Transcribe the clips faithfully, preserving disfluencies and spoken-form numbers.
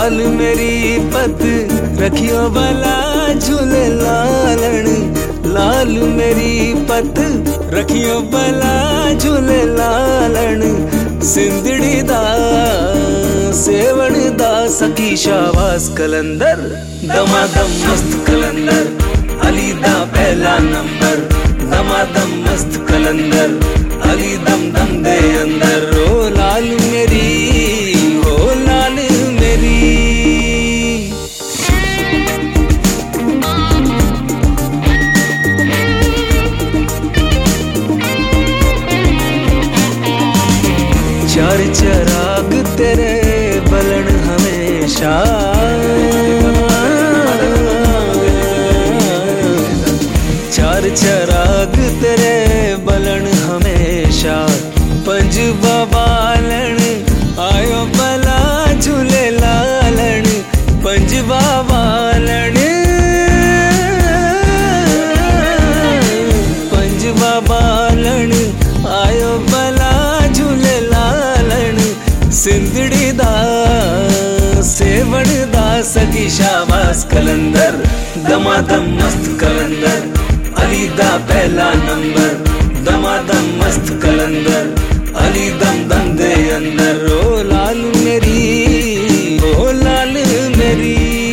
लाल मेरी पत रखियो भला झूले लालण, लाल मेरी पत रखियो भला झूले लालण। सिंधड़ी दा सेवण दा सखी शाबाश कलंदर, दमादम मस्त कलंदर, अली दा पहला नंबर। दमादम मस्त कलंदर, अली दम दम दे अंदर। ओ लाल मेरी, ओ लाल मेरी। चार चराग तेरे बलन हमेशा, चार चराग तेरे बलन हमेशा। पंजवा बालन आयो भला झूले लालण, पंजवा बालन, पंजवा बालन आयो भला झूले लालण। सिंधड़ी दा सेवण दा सखी शाबाश कलंदर, दमादम मस्त कलंदर, अली दा पहला नंबर। दमादम मस्त कलंदर, अली दम दम दे अंदर। ओ लाल मेरी, ओ लाल मेरी।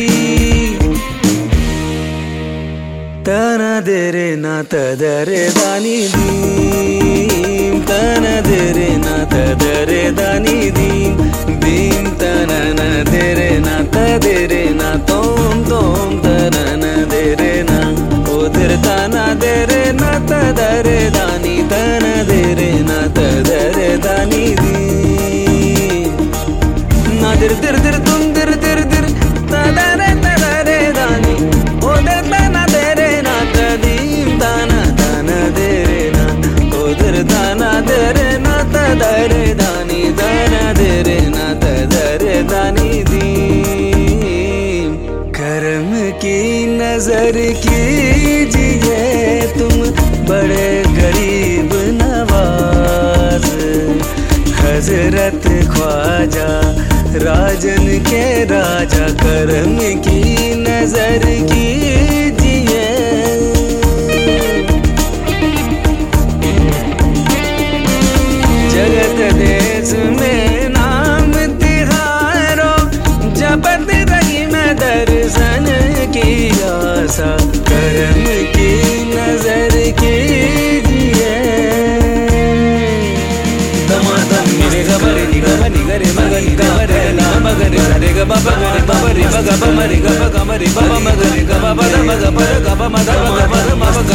तना दे रे ना तदरे दानी दीम, तना दे रे ना तदरे दानी दीम, दीम तना ना दे रे ना तदे रे ना तोम तोम तना ना दे रे ना। ओ दर तना दे रे ना तदरे दानी, तना दे रे ना तदरे दानी दीम। ना दिर दिर दिर तुम दिर दिर दिर तदरे तदरे दानी। ओ दर तना दे रे ना तदीम, तना तना दे रे ना। ओ दर तना दे रे ना तदरे दानी, तना दे रे ना तदरे दानी दीम। करम की नजर कीजिए तुम बड़े गरीब नवाज, हजरत ख्वाजा राजन के राजा। करम की नजर कीजिए, जगत देश में नाम तिहारो, जपत रही मैं दर्शन की आशा। करम की नजर कीजिए। दमादम मेरे गबरे निगम निगरे मगन गबरे ला मगरे रे ग बाबा गरे बाबा रे ग बाबा मरे ग ग मरे बाबा मगरे ग बाबा द मग पर ग बाबा मद ग ग